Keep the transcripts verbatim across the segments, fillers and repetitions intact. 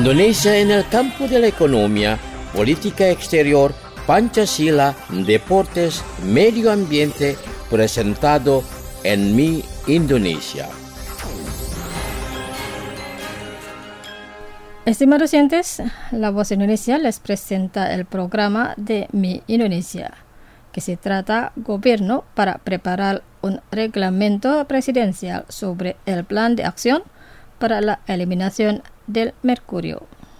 Indonesia en el campo de la economía, política exterior, Pancasila, deportes, medio ambiente, presentado en Mi Indonesia. Estimados oyentes, La Voz Indonesia les presenta el programa de Mi Indonesia, que se trata Gobierno para preparar un reglamento presidencial sobre el plan de acción para la eliminación del mercurio.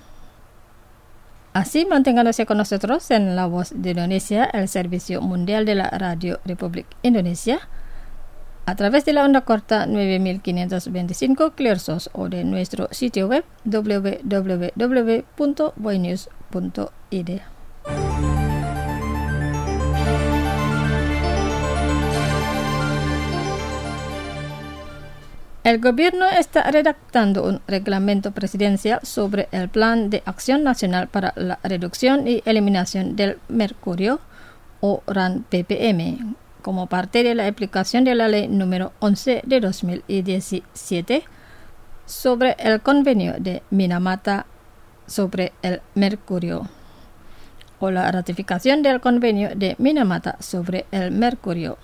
Así, manténganse con nosotros en La Voz de Indonesia, el servicio mundial de la Radio Republik Indonesia, a través de la onda corta nueve mil quinientos veinticinco kilohertz o de nuestro sitio web doble u doble u doble u punto voinews punto i d. El gobierno está redactando un reglamento presidencial sobre el Plan de Acción Nacional para la Reducción y Eliminación del Mercurio, o RAN P P M, como parte de la aplicación de la Ley número once de dos mil diecisiete sobre el Convenio de Minamata sobre el Mercurio, o la ratificación del Convenio de Minamata sobre el Mercurio.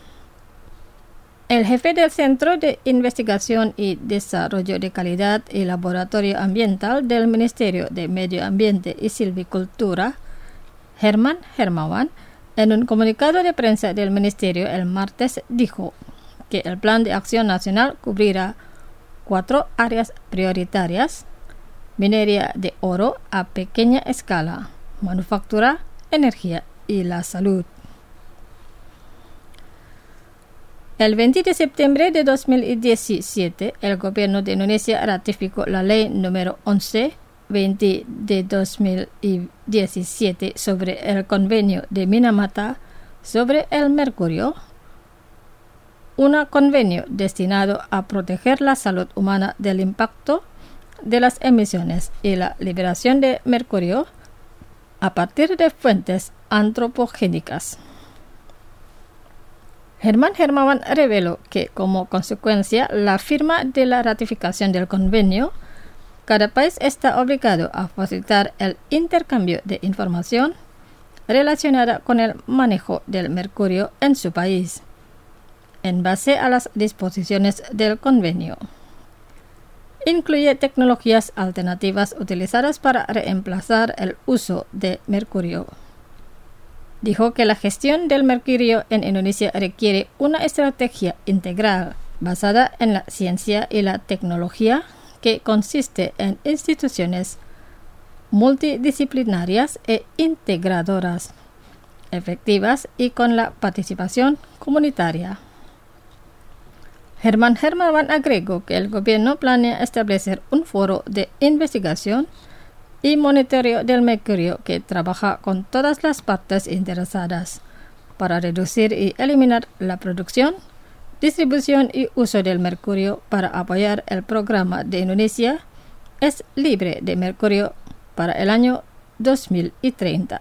El jefe del Centro de Investigación y Desarrollo de Calidad y Laboratorio Ambiental del Ministerio de Medio Ambiente y Silvicultura, Herman Hermawan, en un comunicado de prensa del Ministerio el martes dijo que el Plan de Acción Nacional cubrirá cuatro áreas prioritarias: minería de oro a pequeña escala, manufactura, energía y la salud. El veinte de septiembre de dos mil diecisiete, el gobierno de Indonesia ratificó la ley número once veinte de dos mil diecisiete sobre el Convenio de Minamata sobre el mercurio, un convenio destinado a proteger la salud humana del impacto de las emisiones y la liberación de mercurio a partir de fuentes antropogénicas. Herman Hermawan reveló que, como consecuencia la firma de la ratificación del convenio, cada país está obligado a facilitar el intercambio de información relacionada con el manejo del mercurio en su país, en base a las disposiciones del convenio. Incluye tecnologías alternativas utilizadas para reemplazar el uso de mercurio. Dijo que la gestión del mercurio en Indonesia requiere una estrategia integral basada en la ciencia y la tecnología, que consiste en instituciones multidisciplinarias e integradoras, efectivas y con la participación comunitaria. Herman Hermawan agregó que el gobierno planea establecer un foro de investigación y monitoreo del mercurio que trabaja con todas las partes interesadas para reducir y eliminar la producción, distribución y uso del mercurio para apoyar el programa de Indonesia es libre de mercurio para el año dos mil treinta.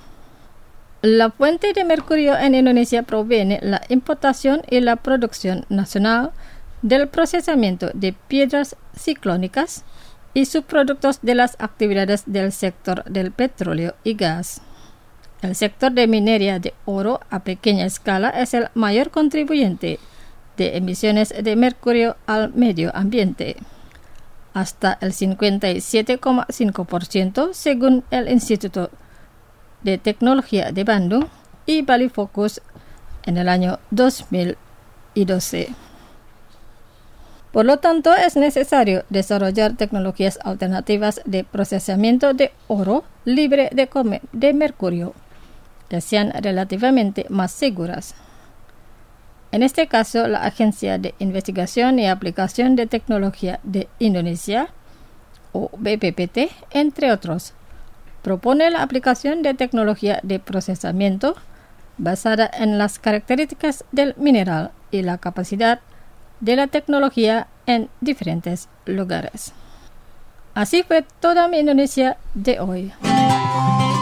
La fuente de mercurio en Indonesia proviene de la importación y la producción nacional del procesamiento de piedras ciclónicas y subproductos de las actividades del sector del petróleo y gas. El sector de minería de oro a pequeña escala es el mayor contribuyente de emisiones de mercurio al medio ambiente, hasta el cincuenta y siete coma cinco por ciento según el Instituto de Tecnología de Bandung y Bali Focus en el año dos mil doce. Por lo tanto, es necesario desarrollar tecnologías alternativas de procesamiento de oro libre de, come- de mercurio, que sean relativamente más seguras. En este caso, la Agencia de Investigación y Aplicación de Tecnología de Indonesia, o B P P T, entre otros, propone la aplicación de tecnología de procesamiento basada en las características del mineral y la capacidad de la tecnología en diferentes lugares. Así fue toda Mi Indonesia de hoy.